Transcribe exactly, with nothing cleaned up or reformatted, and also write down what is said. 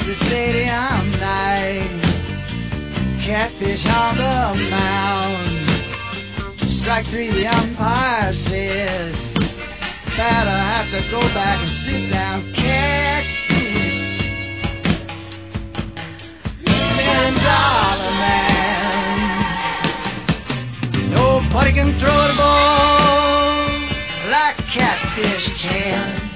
the stadium night. Catfish on the mound. Strike three, the umpire says, batter have to go back and sit down. Catfish, million dollar man. Nobody can throw the ball like Catfish can.